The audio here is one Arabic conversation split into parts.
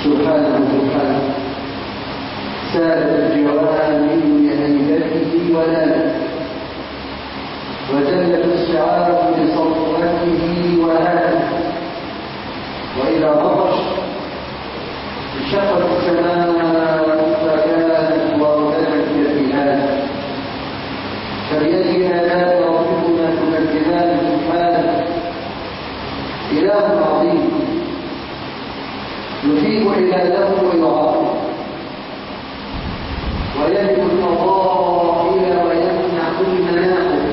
سبحانه سبحانه سالت الجوانب لهيبته وناله وجلت الشعاب لصوته وهاله وإذا بطش انشقت السماء فكانت وردت كالبهاد فبأي آلاء ربكما تكذبان سبحانه إله عظيم يثيب عباده ويعاقب ويجب الفضائل ويمنع المناقب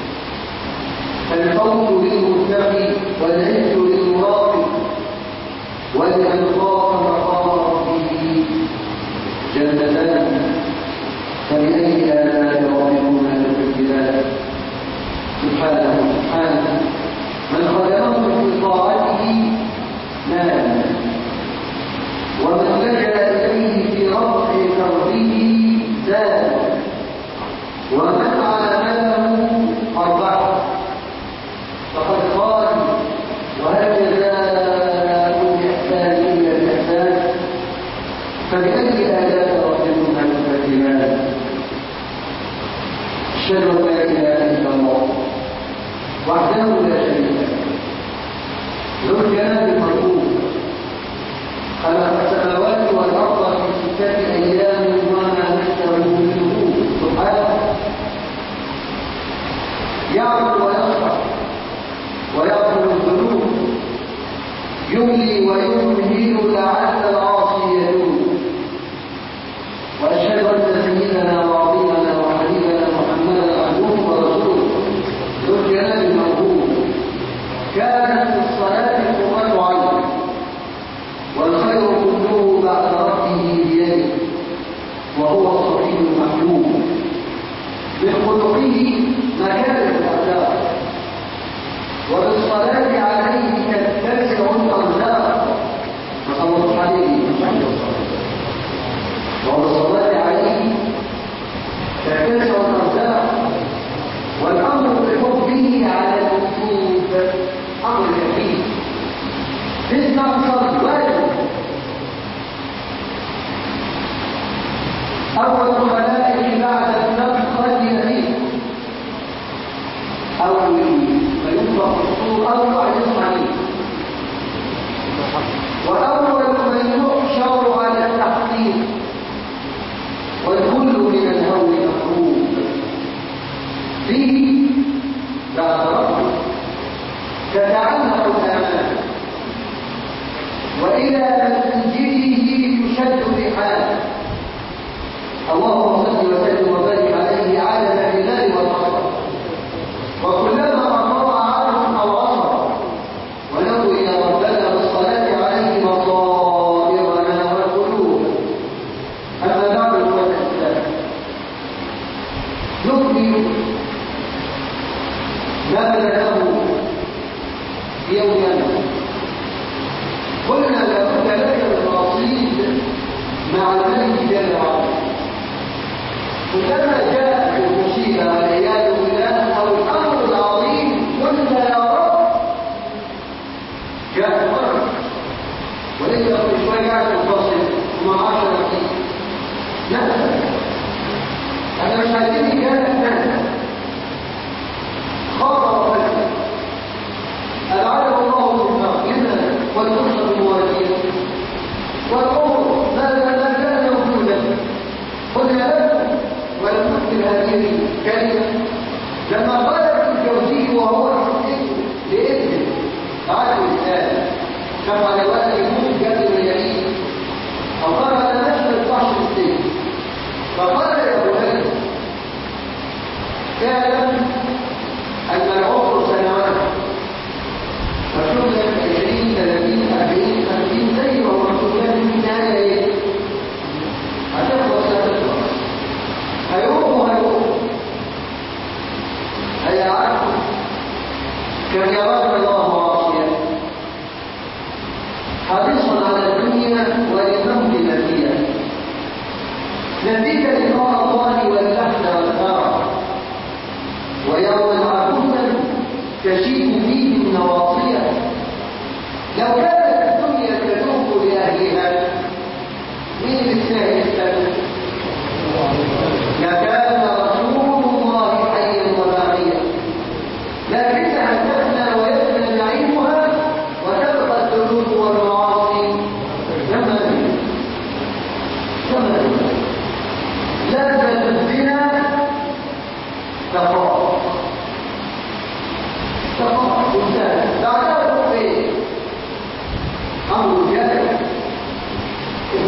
الفوز للمتقي والعز للمراقب ولمن خاف مقام ربه جنتان فبأي آلاء ربكما تكذبان سبحانه سبحانه من خدمه في طاعته نال ومن لجأ إليه في رفع كربه زاد ومن عامله أربعة فقد قال وهل جزاء الإحسان إلا الإحسان فبأي آلاء ربكما تكذبان أشهد أن لا إله إلا الله وحده لا شريك له ذو الجلال المرفوع خلق السماوات والأرض في 6 أيام وما مثله منه سبحانه يعبد ويخشع ويغفر الذنوب يملي ويمهل لعل العاصي يتوب وأشهد أن سيدنا وعظيمنا وحبيبنا محمدا عبده ورسوله ذو الجلال المرفوع كانت الصلاة قرة عين والخير كله بعد ربه بيده وهو الصفي المحلوم من خلقه مكارم الأخلاق وبالصلاة عليه تتسع الأرزاق فصلت عليه وبالصلاة عليه تتسع الأرزاق والأمر بحبه على الوجوب أمر كبير تستنصر واجب أول الخلائق بعد النفخة فيه أول ما ينفخ الصور أول يسمع وأول من يحشر على التحقيق والكل من الهول مخروج به بعد ربه تتعلق الآمال وإلى منزله يشد بحاله اللهم صل وسلم وبارك عليه عالم الهلال والبصر وكلما أطاع عالم أو عصر ولو إلى ربنا بالصلاة عليه مصائرنا والقلوب أما بعد فالإسلام نكمل ما بدأناه في يوم أمس قلنا لابد لك الرصيد مع الملك جل وعلا كلما جاءت المصيبه والعياذ بالله او الامر العظيم قلنا يا رب جاء المرض وليس كل شويه قاعد تنفصل وما 10 دقيقه لا احنا مش عايزين كانت ناس خطر فجاه العالم الله سبحانه لنا والنصر المواليه والامر ما كان موجودا قلنا لكم ولم نكتب هذه الكلمه لما قال ابن الجوزي وهو يحقق لابنه عالم الاسلام كما على وقت يموت جاد اليمين او قال انا نشر 12 سنه فقال يا ابني اعلم ان العمر سنوات فشغلت 20 30 40 50 زي ما هو شغلت في النهايه ايه؟ هتخلص هتخلص هيروح هيعرف كان يراك الله عاصيا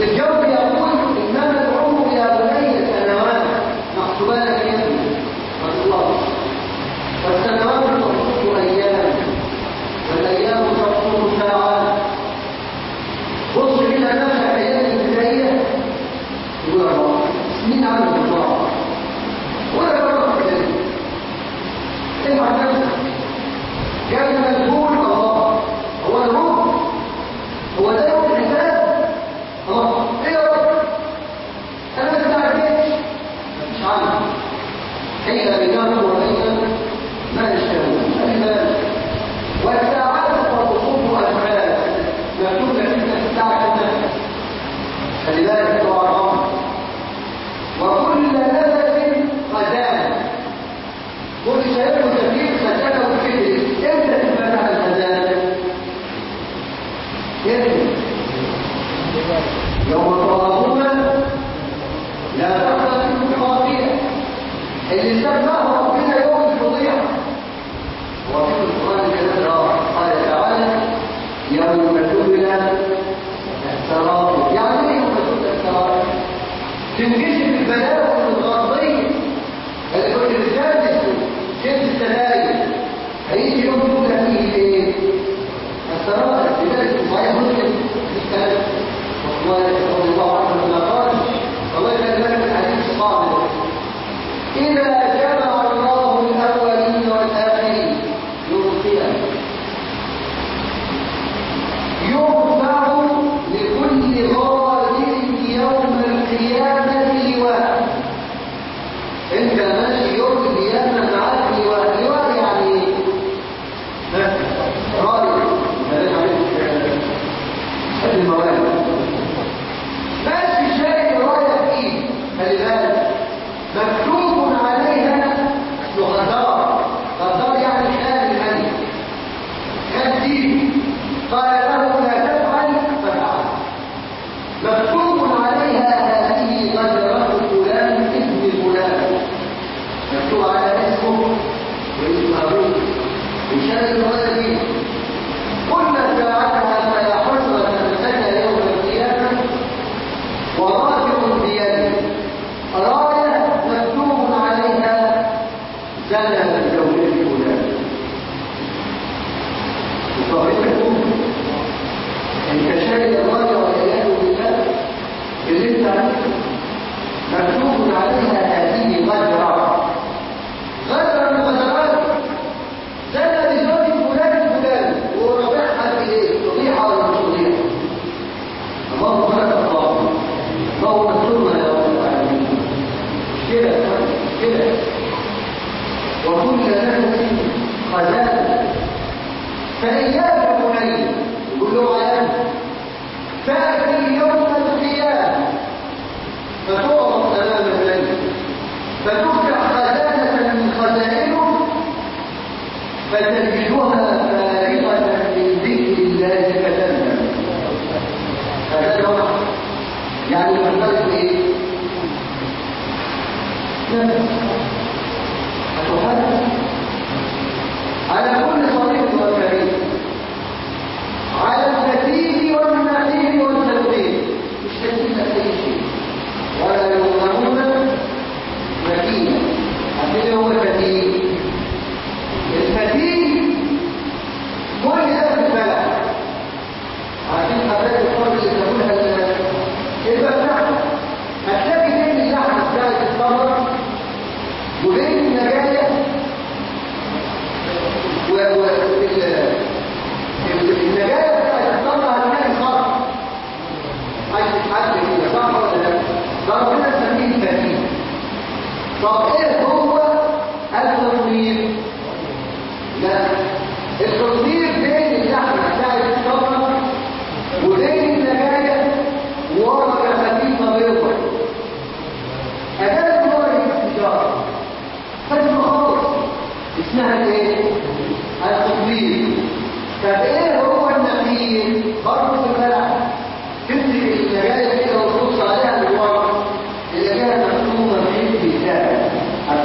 ابن الجوزي يقول إنما العمر يا بني سنوات محسوبة لك يا ابني الله، والسنوات تخصص أيام والأيام تخصص ساعات. بص كده نفسك أيام الابتدائية يقول الله سنين عمل الله ولا جرب كده اسمع نفسك كان مجهول الله هو الروح هو ده يوم الحساب الله ايه يا رب انا ما تعرفش مفيش عنه حين بينهم وبين ما يشتهون المال والساعات تخصص أفعال مكتوب لك انت في الساعة كده خلي بالك بتوع الامر وكل نفس خزانة كل شيء كبير خزانة وكبير امتى تفتح الخزانة؟ يوم تراضون لا تخلق الخاطئة اللي سماه ربنا يوم الفضيحة وفي القرآن الكريم قال تعالى يوم تبلى السرائر. يعني ايه يوم تبلى السرائر؟ تنكشف البلاوي والغرضية اللي كنت بتجلس شد السلايل هيجي يوم تبلى فيه ايه؟ السرائر. لذلك صحيح مسلم في كلام رضي الله عنه لما قال والله كان لك الحديث الصامت إذا جمع الله الأولين والآخرين يوم القيامة يرفع لكل غادر يوم القيامة لواء. انت ماشي يوم القيامة معاك لواء يعني رايح المواد ماشي شايف رايح فيه خلي بالك مكتوب عليها غدار. غدار يعني خال الملك خديم قال له لا تفعل ففعل. مكتوب عليها هذه غدرة فلان اسم فلان مكتوب على اسمه واسم ابوه وشايف الغدر دي قلنا ساعتها فيا حسرة لك يوم القيامة ورافع بيده راية مكتوب عليها زنب الزوجة فلان. وطريقكم انت شايف الراية والعياذ بالله اللي انت عملته مكتوب عليها هذه غدرة. غدرة من غدرات زنب الزوجة فلان ورافعها بايه؟ فضيحة ولا مش فضيحة؟ الله خلق الله الله نصرنا يا رب العالمين كده وكل نفس خزانة. فإياك بني يقول له عيان فأتي يوم القيامة فتعرض أمام الملك فتفتح خزانة من خزائنه فتجدها فارغة من ذكر الله فتندم. هذا هو يعني المختلف ايه؟ هتحدث على كل صديق وكريم على الفتيل والنخيل والتلقين مش تنسين اي شيء ولا يظلمون مكينا. عندنا هو الفتيل. الفتيل كل ده في البلد عشان حضرتك الفرق اللي تقولها البلد هتلاقي بين اللحمة بتاعت الثمرة وبين النجاية النجاية بتاعت الثمرة هتلاقي صرف عايز تتحدث كده صح ولا لا؟ ده ربنا سميه الفتيل. طب ايه هو التصوير؟ لا التصوير بين اللحمة بتاعت الثمرة وبين النجاية ورقة خفيفة بيضة أداة ورقة التجارة فاسمه خالص اسمها ايه؟ التصوير. طب ايه هو النخيل؟ برضه في البلع تمسك النجاية كده وتبص عليها بالورق النجاية مكتوبة باسم الله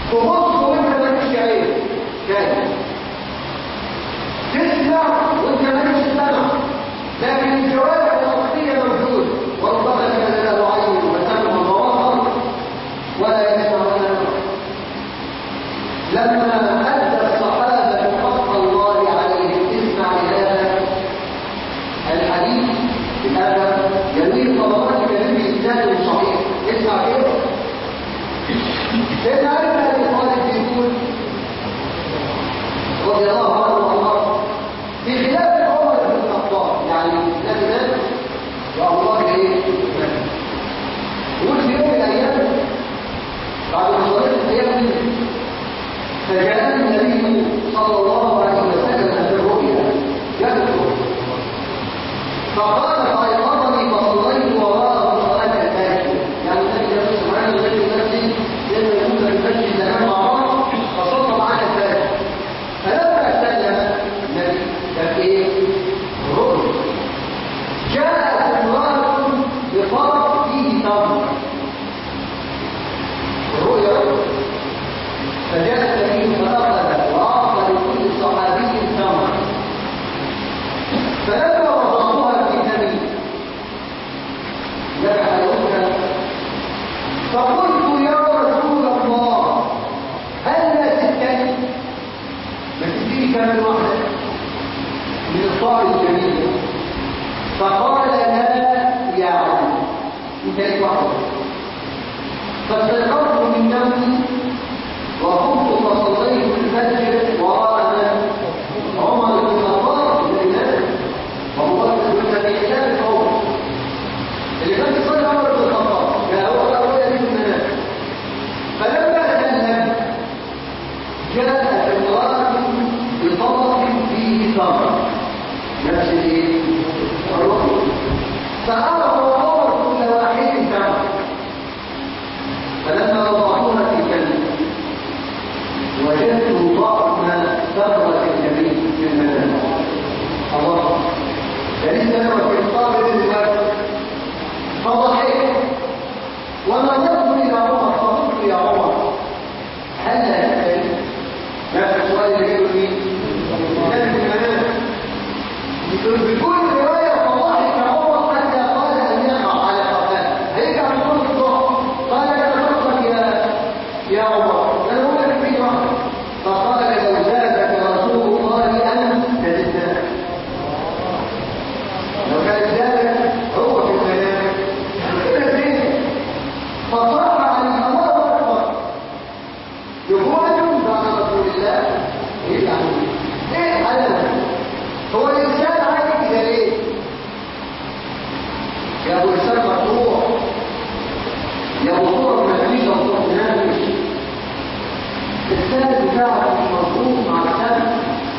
تبص وانت مالكش عين شايف، تسمع وانت مالكش سمع، لكن الجوارح الاصليه موجود، وربما كان له عين وسمع وبصر ولا يسمع ولا يرى. لما ادى الصحابه حق الله عليهم، اسمع لهذا الحديث بهذا جميل طبقات كريم الانسان صحيح. اسمع كده، سيدنا علي بن ابي طالب بيقول رضي الله عنه وارضاه في خلافه عمر بن الخطاب، يعني النبي وابو بكر يقول في يوم من الايام بعد ما صليت القيام فجاءني النبي صلى الله عليه وسلم في الرؤيا يذكر فقال فايقظني فصليت وراءه صلاه الفجر. يعني النبي يقول سبحانه الذي نفسي لما يكون في المسجد زمان مع بعض فصلى معنا الفجر. فلما سلم النبي كان ايه؟ رؤيا. جاءت امراه بطرف فيه تمر. الرؤيا فجاء النبي فأخذ وأعطى لكل صحابي تمر، فلما وضعوها في النبي لك حيوتها فقلت يا رسول الله هل لا تستني؟ ما تديني كمان واحدة من الطعم الجميل. فقال لا يا علي انتهيت واحدة. فاستيقظت من نومي وقمت فصليت الفجر وراء عمر بن الخطاب الإمام، وهو كنت في خلاف القوم اللي كان يصلي عمر بن الخطاب كان هو أولى من المنام. فلما سلم جاءت امرأة بطبق فيه تمر نفس الرؤيا، فأعطى عمر كل واحد تمر. فلما وضعوها في الجنة وجدت طعم ثمرة النبي في المنام. الله فلسه نوى في الطابق الوقت فضحك ونظرت إلى عمر فقلت يا عمر هل لا تستني؟ نفس السؤال اللي جاله مين؟ النبي في المنام. بكل رواية فضحك عمر حتى قال أن يقع على قفاه. هيجي على طول الضحك قال لا تفضل يا عمر أنا هو لك في واحد. فقال لو زادك رسول الله أن تزداد. لو كان زادك هو في المنام كده زين. فصرح عن الله أكبر يقول بعد رسول الله يفعل ايه على هو الإنسان عادي كده ليه؟ يا أبو إنسان مقطوع يا أبو صورة منافيشة وصورة منافش السند بتاعك مش مظبوط مع السند.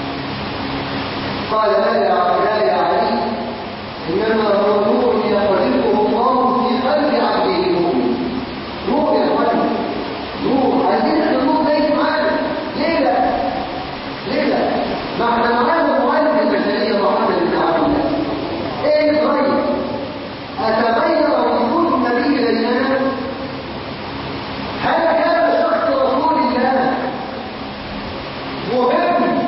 قال لا يا علي انما هو نور يقذفه الله في قلب عبده المؤمن. نور يا اخوان، نور. عايزين النور ده يجي معانا. ليه لا؟ ليه لا؟ ما احنا معانا مؤلف البشريه محمد بن عبد الله. ايه الغير؟ اتغير وجود النبي للناس؟ هل كان شخص رسول الله مهم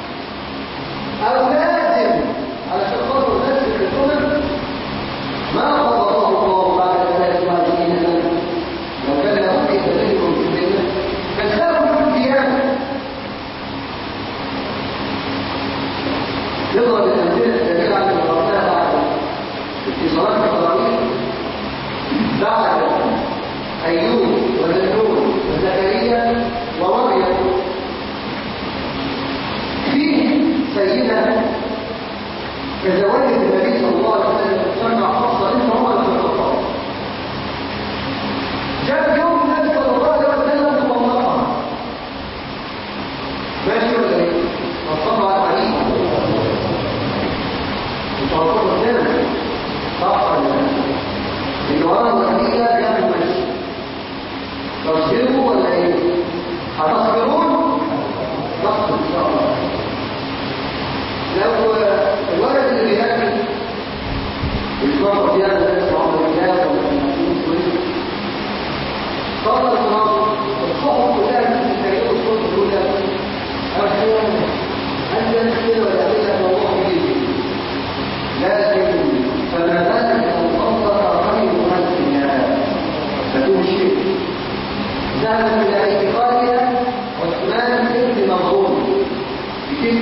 او لازم على شخص الناس في الامم؟ ما خلقه الله بعد 23 سنه. لو كان لابد يتدين في الجنه كان سابوا في القيامه. يضرب الامثله الدليل على المقارنه بعد في صلاه التراويح بعد ايوب وذنون وزكريا ومريم فيه سيدة تزوجت النبي صلى الله عليه وسلم سمع حفصة انت عمر بن الخطاب. جاء يوم النبي صلى الله عليه وسلم وطلقها. ماشي ولا ايه؟ وطلقها على الحديث وطلقها قدامه صح ولا لا؟ اللي ورا الحديث ده جاب المشي. تصبروا ولا ايه؟ هتصبرون؟ تصبر ان شاء الله. لو الولد اللي بيأكل يتفرج فيها ده اسمه عمر الله ولا مسؤول كويس. صار الصحف كلها كانت إلى اعتقادها عثمان بن مظلوم بكده.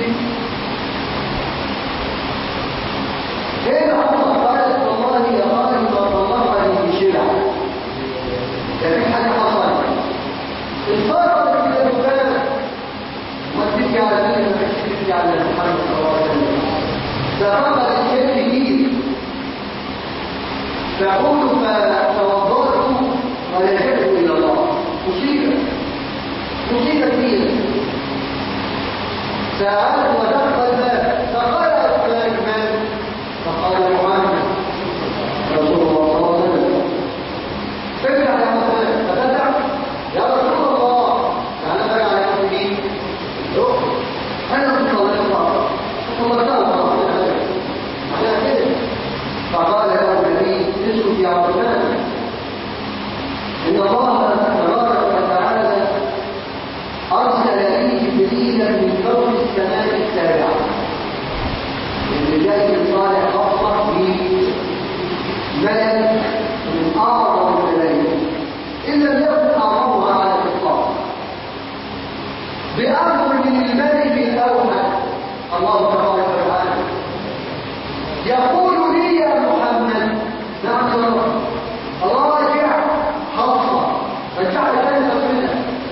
كيف حصل؟ قالت والله يا خالد ما طلقني بشبع. كان في حاجة حصلت انصرفت إلى الدكان وتبكي على ذلك ما تبكي على محمد صلى الله عليه وسلم. ففقد الشيء جديد فقلت فتوضأت ولجأت إلى الله. مصيبة كبيرة. سألت ودق الباب فقال فلان من؟ فقال محمد رسول الله صلى الله عليه وسلم. ففتح يا محمد ففتح يا رسول الله تعالى بقى على المسلمين. أنا صليتها على كده. فقال له النبي اسكت يا عثمان إن الله تبارك وتعالى أرسل لي جبريلا من فوق السماء السابعة. الرجال الصالح خاصة بملك من أعظم الملائكة إن لم يكن أعظمها على الإطلاق بأمر من الملك الأوحد الله تبارك وتعالى يقول لي يا محمد نعم يا رب الله رجع حصة رجع لك منها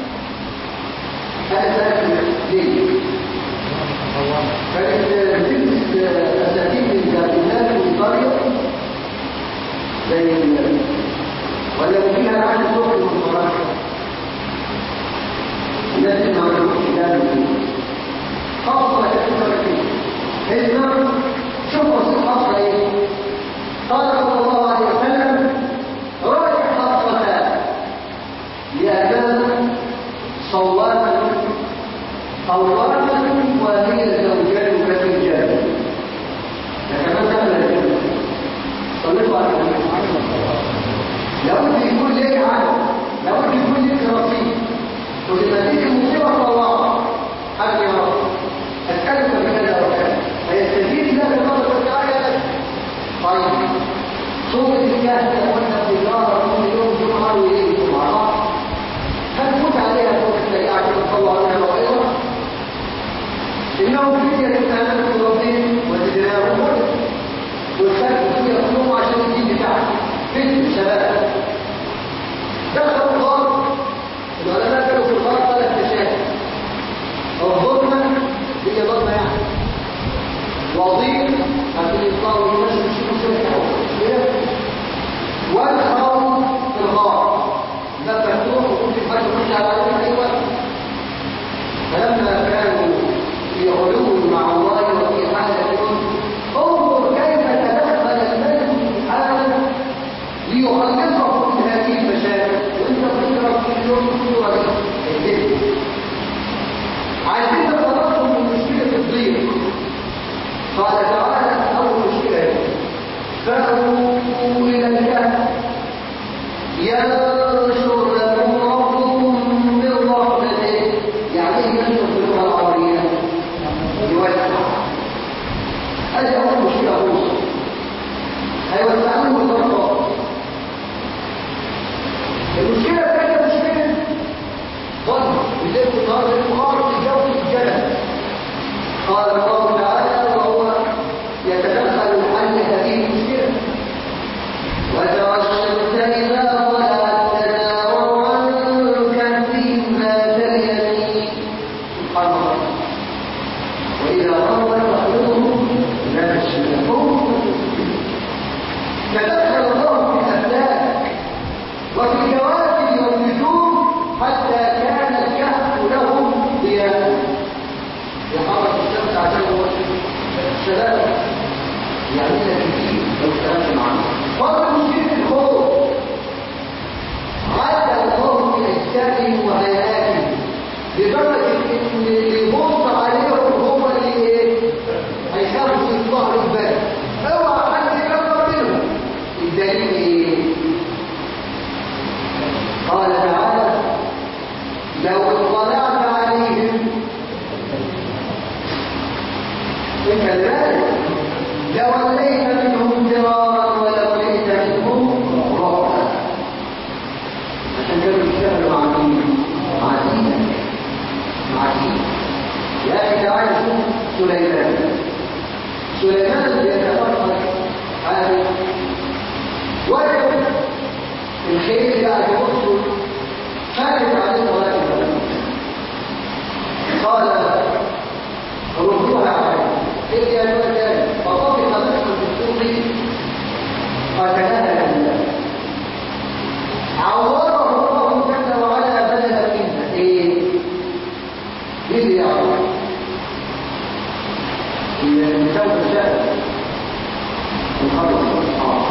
هذا ليه؟ كانت تلبس أساتين من ذاتنا في القرية زي ولا فيها عن الصبح والصلاة الناس اللي ما عندهمش كلام خاصة كثيرة هنا شوفوا الصحابة ايه قال صلى الله عليه وسلم راجع حصتها لأنها صوامة قوامة وهي زوجان كالرجال كما كان الرجال صلوا على النبي لابد يكون لك عدد لابد يكون لك رصيد ولما تيجي المصيبة طلعها حاجة يا رب أسألك بكذا وكذا فيستجيب الله تبارك وتعالى لك. طيب صورة الكهف قلنا بجارة كل يوم جمعة وليلة جمعة هنفوت عليها فوق السريعة كده نطلع عليها وغيرها إنهم فتية كانوا في ربهم وزدناهم هدى والخلق فيه يطلبوا عشان الدين بتاعهم فتية شباب دخلوا الغار. العلماء كانوا في الغار 3 مشاكل. الظلمة هي ظلمة يعني وظيف هذه يطلعوا يمشوا يشوفوا سلكة والخوف في الغار ده مفتوح وكل حاجة تخش على أي وقت. فلما كانوا في علو مع الله وفي حالة انظر كيف تدخل الملك سبحانه ليخلصه من هذه المشاكل وانت تقرأ في يوم الصورة دي عايزين نتخلصهم من مشكلة الضيق. قال تعالى أول مشكلة فأووا إلى الكهف ينشر لكم ربكم من رحمته يعني ينشر في اللغة العربية يوسع. هذه أول مشكلة أوصل هيوسعون الضربات. المشكلة الثانية مشكلة ظلم بالليل في النهار للمغارب في الجو في الجنة. قال الله تعالى وهو يتدخل الحل هذه المشكلة وترى الشمس إذا طلعت تزاور عن كهفهم ذات اليمين سبحان الله وإذا غربت تقرضهم ذات الشمال. تدخل الله في الأفلاك وفي الكواكب والنجوم حتى كان الكهف لهم ضياء يحرك الشمس عشان هو الشباب يعني لك كتير لو اشتغلت معاه. فرق مشكلة الخوف عاد الله في أجسادهم وهيئاتهم لدرجة إن اللي يبص عليهم هم اللي إيه هيخافوا يطلعوا الباب. اوعى حد يكبر منهم. الدليل إيه؟ قال تعالى لو اطلعت عليهم كذلك لوليت منهم فرارا ولوليت منهم رعبا عشان كانوا يشتغلوا مع مين؟ سليمان بيتفرج على وجد الخيل بعد يبصوا خالد عليه الصلاه والسلام قال ردوها عليه ايه يا ولد فطفق باسم السوق قتلها لله عوضه الله جل وعلا بدلا منها ايه ليه يا رب المساوي الشاهد ونخلص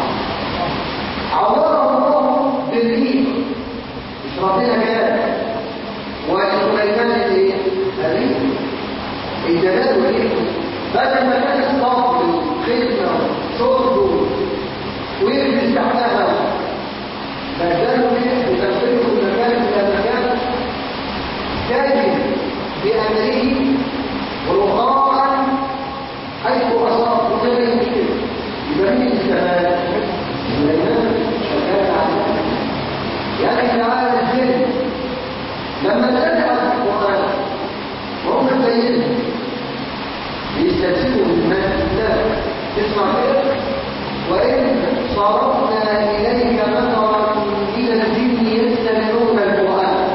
عوضه الله بالريح مش ربنا كده وسليمان ايه الريح الجلال والريح بدل ما كان الصبر والخدمه شرب ويلبس تحتها بدلوا ايه وتنقله من مكان الى مكان كاذب بامره ورخاء حيث أصاب وزي كده يبقى مين السماء؟ سليمان شغال على يعني تعالى الجن لما تقرأ القرآن وهم زيهم بيستفسروا من الكتاب اسمع كده وإن صرفنا إليك نظرا إلى الجن يستمعون القرآن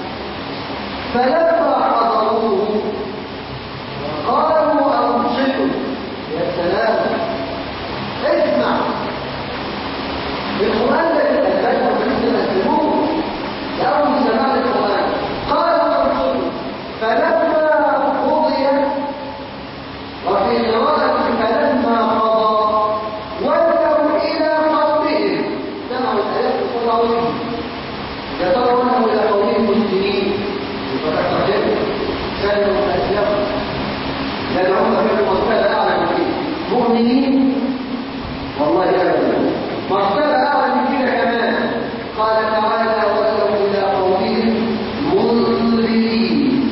فلما حضروه قالوا أنصتوا يا سلام اسمع القرآن ده الأسباب والمسلم أسلموه لأول سماع القرآن قالوا أنصتوا فلما قضي وفي قراءة فلما قضى ولوا إلى قومهم سمعوا الآيات وصلوا يترونه إلى قومهم مسلمين فتقدموا كانوا أسلموا لأن هم كانوا مرتبة أعلى من كده مؤمنين والله أبدا مرتبة أعلى من كده كمان قال تعالى ولوا إلى قومهم منذرين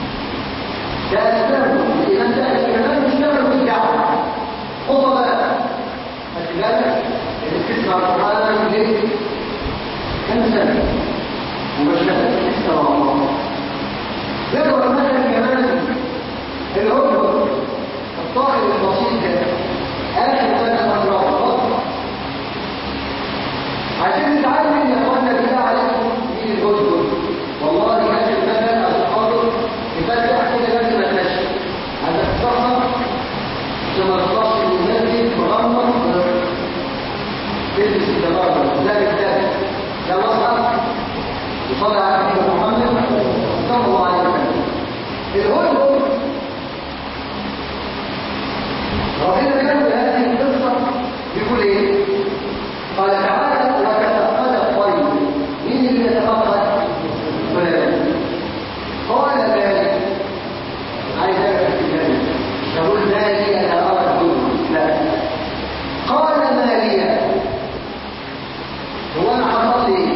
تأثروا إذا تأثر كمان اشتغلوا في الدعوة خطباء أسباب اللي بتسمع القرآن ليه؟ كم سنة ومشهد تسمع الله ذكر مثلا كمان الهدهد الطائر البسيط ده اخر سنه مجراه عشان نتعلم يا اخوانا بالله عليكم مين الهدهد والله اخر سنه الحاضر يفتح كده لازم اتمشى هتتسحر عشان ما تطلعش من المسجد مغمض تلبس التبرد لا بالتالي ده مصحف وصلى على سيدنا محمد صلى الله عليه وسلم الهدهد ربنا ذكر هذه القصة بيقول ايه؟ قال تعالى وتفقد الطير مين اللي يتفقد؟ فلان قال ذلك عايز اعرف الكلام مش هقول مالي انا ارى الدنيا لا قال مالي هو انا حصل لي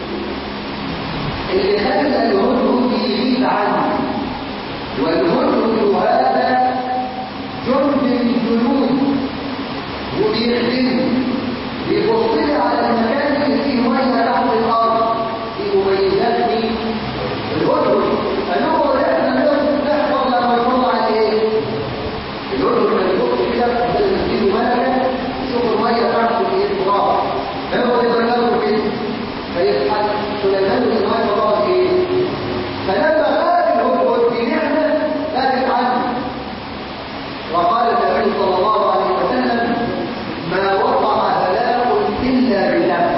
اللي خلى الهدهد يغيب عني والهدهد هذا جند الجنود وبيخدمني بيبصلي على المكان اللي فيه ميه تحت الارض دي مميزات مين؟ الهدهد فنقول احنا نحفظ لما يطلع ايه؟ الهدهد لما يبص كده بدل ما تجيله ملكه يشوف الميه تحت في التراب فيقعد يبرره كده فيضحك سليمان بن الميه طلعت ايه؟ فلما غاب الهدهد بنعمه غابت عنه وقال النبي صلى الله عليه وسلم ما وقع هلاك إلا بذنب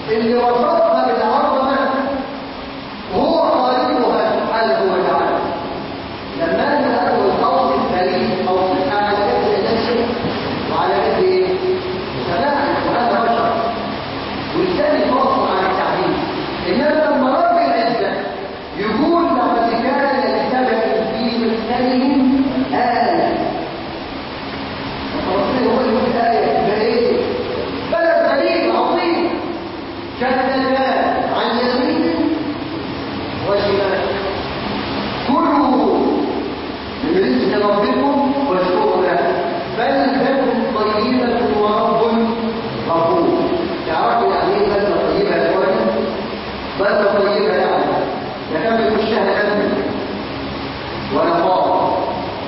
اللي وصفها بالعظمة هو خالقها سبحانه وتعالى. لما نقول أوصف الكريم أوصفها على قد نفسه وعلى قد إيه؟ سماعه، وهذا بشر والثاني يتوصل عن التعبير. إنما لما رب العزة يقول لقد كان لسبب في مسكنهم آية، فربنا هو اللي يقول آية بإيه؟ بلد دليل عظيم جنتان عن يمين وشمال كلوا من رزق ربكم واشكروا له بلدة طيبة ورب غفور. تعرفوا يعني ايه بلدة طيبة يا اخواني؟ بلدة طيبة يعني لا كان بالشهادة ولا خاطر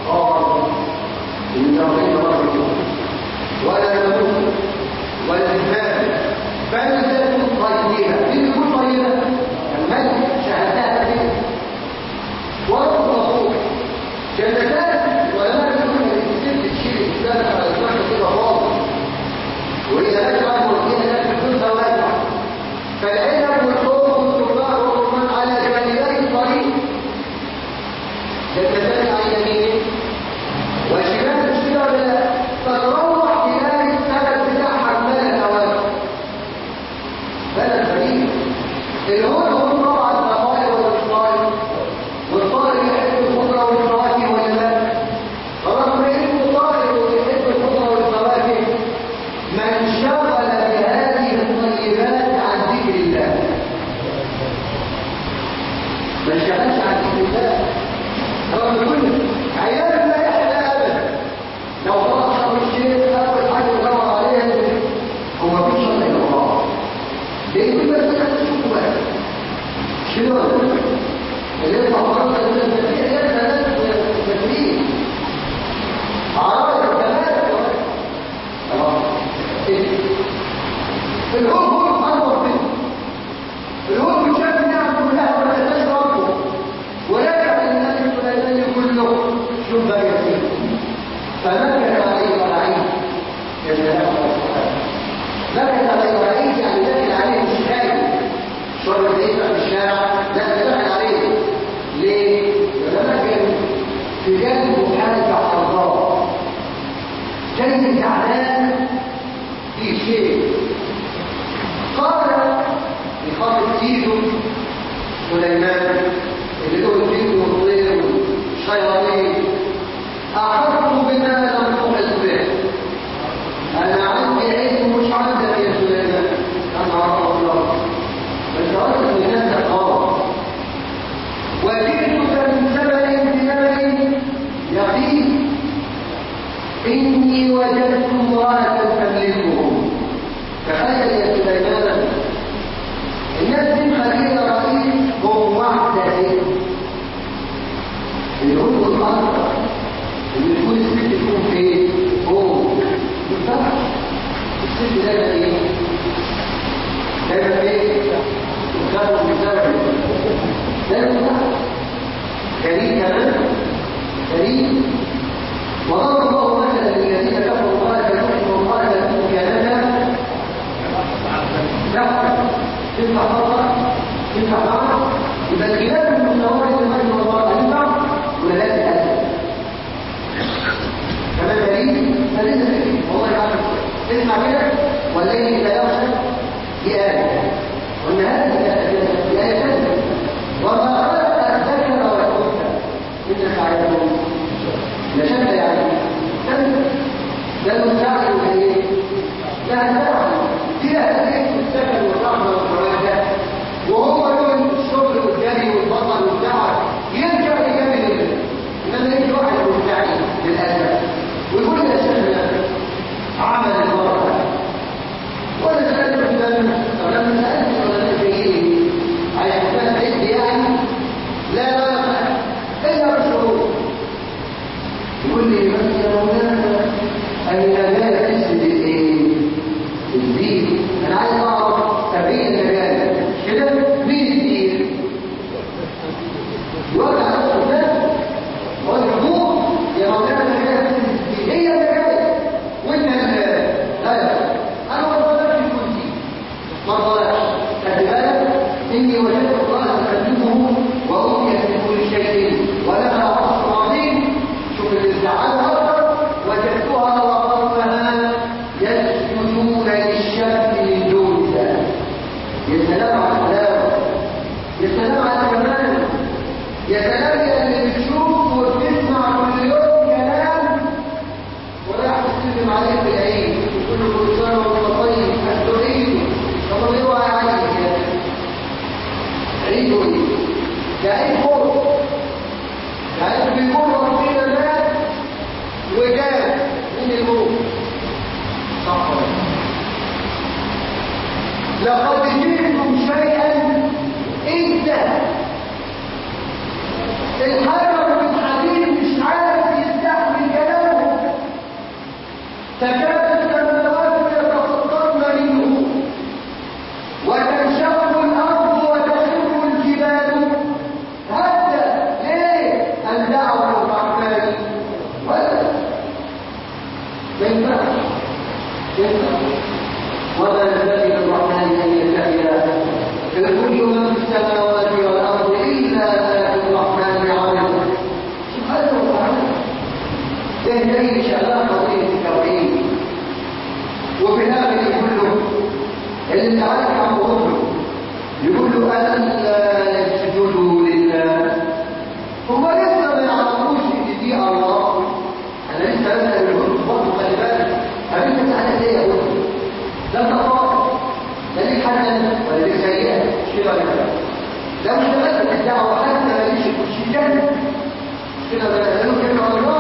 من ربنا ربكم ولا نموت ولا جبال بلدة طيبة. مين يقول طيبة؟ الملك شهدها به ورب غفور. جنتان ولما يكون الست تشيل الكتابة على الزمن كده فاضي وإذا نجمع المرضين لك الجزء واجع فالعنب والخوف والتفاح والرمان على جانبي الطريق. جنتان عن يمين وشمال الشجرة تتروح تلاقي السبب بتاعها عمالة توازن. بلد غريب الهون هم طبعا الطائر والطائر والطائر يحب الخضرة والفواكه ولا لا؟ رغم انه الطائر ويحب الخضرة والفواكه ما انشغل بهذه الطيبات عن ذكر الله، ما انشغلش عن ذكر الله رغم كل عيال لا يحلى ابدا. لو طلع شر الشيء اول حاجه يدور عليها هو مفيش شر الا الله، لان كل الناس تشوفه بقى شنو اللي يطلع فرصه للمسيح يبقى ناس مسيحيين عرائر كمان خلاص. الهم هو محمد منه الهم شاف نعم كلها ولا تنسى ربه ورجع للناس الفلاني كله شوف بقى يا سيدي فمكن عليه رعيد يتنافى مكن عليه رعيد يعني داخل عليه مش خايف شرب يدفع في الشارع لا داخل عليه. ليه؟ لما كان في جنبه حاجه على الله جاي زعلان في شيء قال لخاطب ايده سليمان اللي له الجن والطير والشياطين احط بما لم تحط به. انا عندي علم مش عندك يا سليمان. انا عرفت الله بس عرفت الناس اقوى وجئتك من سبأ بنبأ يقين اني وجدت امرأة تملكهم. تخيل يا سليمان الناس دي خليل رئيس هم واحدة ايه اللي هو الأكبر اللي تكون الست تكون في ايه هو مفتاح الست دايما ايه دايما ايه مفتاح مفتاح دايما مفتاح كريم كمان كريم. وضرب الله مثلا للذين كفروا امرأة نوح وامرأة لوط كانتا تنفع فرصة تنفع معه يبقى الخلاف المتنوع للمجد والله تنفع ولا لا تتأثر كمان دليل فليس دليل والله يعرف تسمع كده والليل لا يغشى بآية وأن هذه الآية تنزل وما خلق الذكر والأنثى إن سعيكم لشتى يعني تنزل ده المساعد ايه؟ لا تعمل فيها هديك السكن والرحمه والفواكه وهو يوم الشغل والجري والبطل والتعب يرجع لجانب الله. انما يجي واحد مبتعد للاسف ويقول يا شيخنا عمل المرأة ولا سألت فلان ولما سألت ولا تجيني عايز فلان عد يعني لا إلا بشعور يقول لي بس يا مولانا أين جاء اسم الايه؟ الدين. أنا عايز أعرف تبين مجال كده مين الدين؟ يوقع نفسه ده والحقوق يا مولانا جاء اسم الدين هي مجال وانت لا أنا ما ضلعش كنتي ما ضلعش لعيب كورة، لعيب بيقول ربنا مات وجاب من الموت. صح ولا لا؟ لقد جئتم شيئا إدا. الحجر بالحديد مش عارف يستحمل كلامه، تكاد السماوات يتفطرن منه وتنشق الأرض وتخر الجبال هدا. ليه؟ أن دعوا للرحمن ولدا. ما ينفعش وما ينبغي للرحمن أن يتخذ كل من في السماوات والأرض إلا آتي الرحمن عبدا. سبحانه وتعالى تهتم شغال قضية التوحيد، وفي الآخر يقول له اللي تعالى عن ربه، يقول له ألا يسجدوا لله. هم لسه ما يعرفوش ان دي الله. انا لسه بسأل الهدى برضه، خلي بالك هل انت تعالى ليه يا هدى؟ لا تخاف، لا ليك حسنة ولا ليك سيئة، مش كده ولا لا؟ لو اشتغلت في الدعوة حتى ماليش الشيطان كده، بقى له كده